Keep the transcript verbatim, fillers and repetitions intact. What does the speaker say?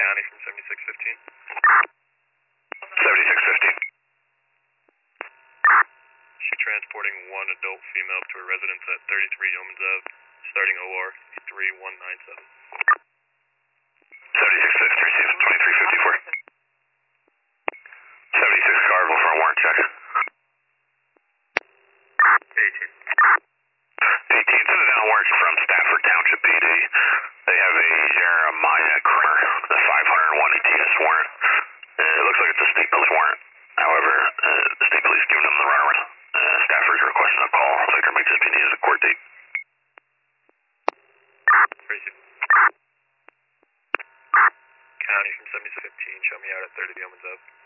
County from seventy-six fifteen. seventy-six fifteen. She's transporting one adult female to a residence at thirty-three Yeoman's Ave, starting O R three one nine seven. seventy-six fifty, receive twenty-three fifty-four. seventy-six Carville for a warrant check. eighteen. eighteen, send it down warrant from Stafford Township P D. They have a Jeremiah Kramer, the five oh one A T S warrant. Uh, it looks like it's a state police warrant. However, uh, the state police giving them the runaround. Uh, Stafford's requesting a call. Victor makes his P D as a court date. Receive. County from seventy-six fifteen, show me out at thirty Yeoman's Ave.